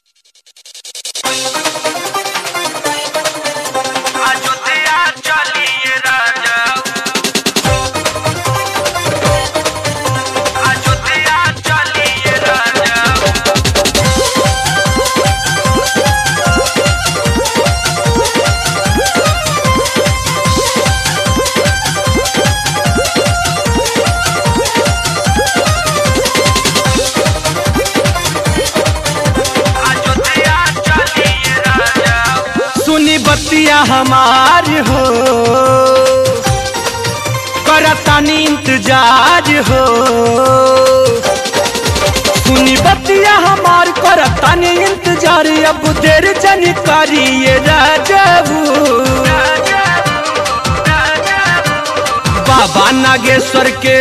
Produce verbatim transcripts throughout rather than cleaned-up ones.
बतिया हमार हो करतानी इंतजार हो। सुनी बतिया हमार करतानी इंतजार, अब देर जनी करिए राजाबू। बाबा नागेश्वर के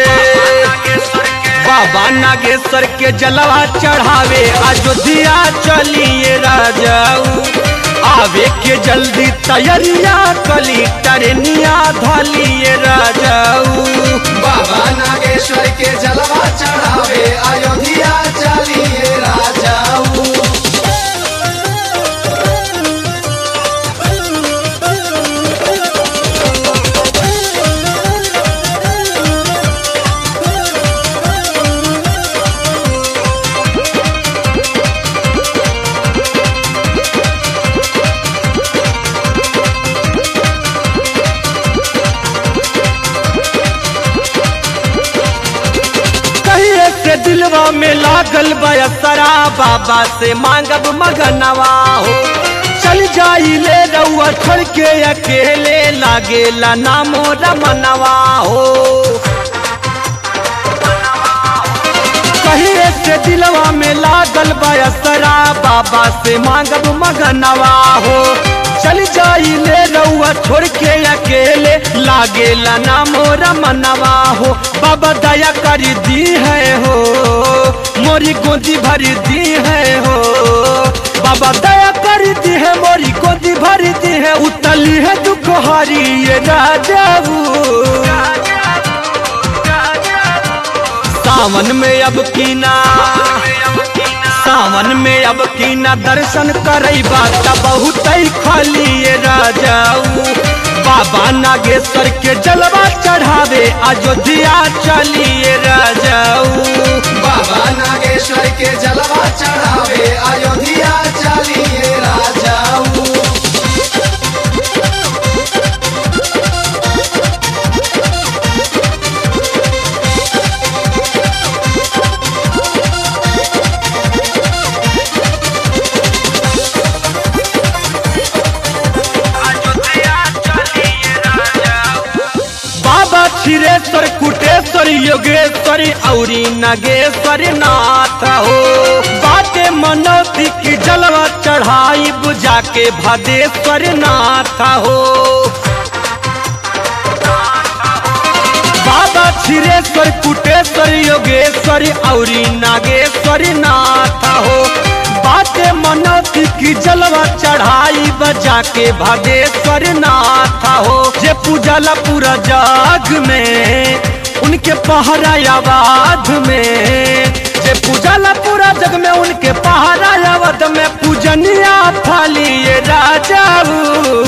बाबा नागेश्वर के जलवा चढ़ावे अयोध्या चलिए राजाऊ। आवे के जल्दी तैयारिया कली टरनिया धलिए राजाऊ। बाबा नागेश्वर के जलवा चढ़ावे अयोध्या चलिए राजाऊ। दिलवा में लागल बयसरा, बाबा से मांगब मगनवा हो। चल जाई ले रउआ छोड़ के अकेले, लागेला नामो रमनवा हो। कहिए से दिलवा में लागल बयसरा, बाबा से मांगब मगनवा हो। चल जाई ले रउआ छोड़ के अकेले, लागेला नामो रमनवा हो। बाबा दया कर दी है हो, मोरी गोदी भर दी है हो। बाबा दया कर दी है, मोरी गोदी भर दी है। उतली है दुख हरी ये राजाऊ। सावन में अब कीना सावन में अब कीना दर्शन करई बात बहुत खाली ये राजाऊ। बाबा नागेश्वर के जलवा चढ़ावे अयोध्या चलिए राजाऊ। बाबा नागेश्वर के जलवा चढ़ावे अयोध्या चलिए राजाऊ। क्षीरेश्वर कुटेश्वर योगेश्वर औरी नागेश्वर नाथ हो। बाटे मनौती की जलवा चढ़ाई बुझा के भदेश्वर नाथ हो। बाबा क्षीरेश्वर कुटेश्वर योगेश्वर औरी नागेश्वर नाथ हो। बाटे मनौती की जलवा चढ़ाई बजा के भदेश्वर नाथ हो। जे पूजला पूरा जाग में उनके पहरा आवाज में, जे पूजला पूरा जग में उनके पहरा आवाज में। पूजनिया थालिए राजाऊ।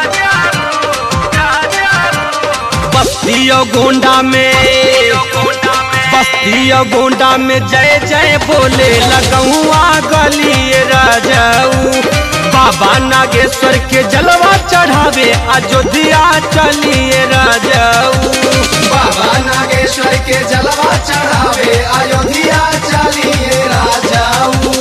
बस्तियों गोंडा में बस्तियों गोंडा में जय जय बोले लगुआ गलिए राजाऊ। बाबा नागेश्वर के जलवा चढ़ावे अयोध्या चलिए राजाऊ। बाबा नागेश्वर के जलवा चढ़ावे अयोध्या चलिए राजाऊ।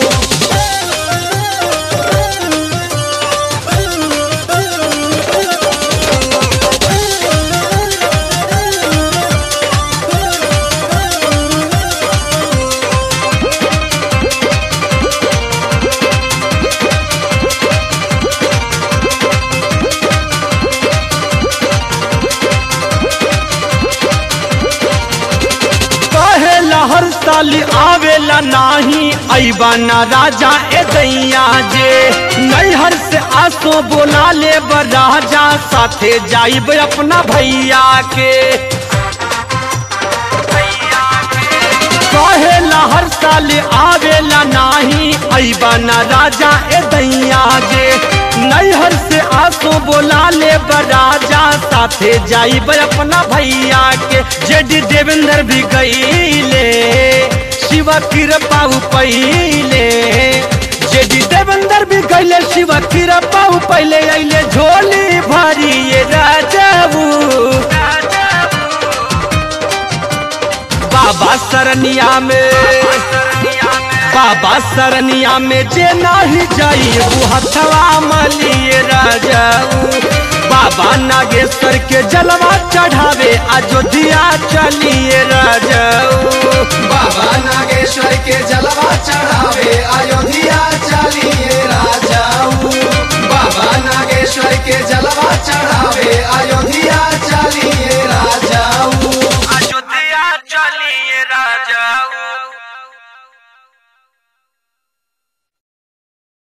हर साल आवेला नाही अइबा ना राजा ए दैया जे। नैहर से आसो बोला ले राजा, साथे जाइब अपना भैया के। कहेला हर साल आवेला नाही पैबा ना राजा ए दैया गे। नैहर से आसो बोला ले राजा साथे जाई अपना भैया के। जेडी देवेंद्र भी गईले शिवा कृपा पहिले। जेडी देवेंद्र भी गईले शिवा कृपा पहिले। अइले झोली भरी ये राजाऊ बाबा सरनिया में बाबा सरनिया में जे नहीं जाई वो हथवा मलिए राजाऊ। बाबा नागेश्वर के जलवा चढ़ावे अयोध्या चलिए राजाऊ। बाबा नागेश्वर के जलवा चढ़ावे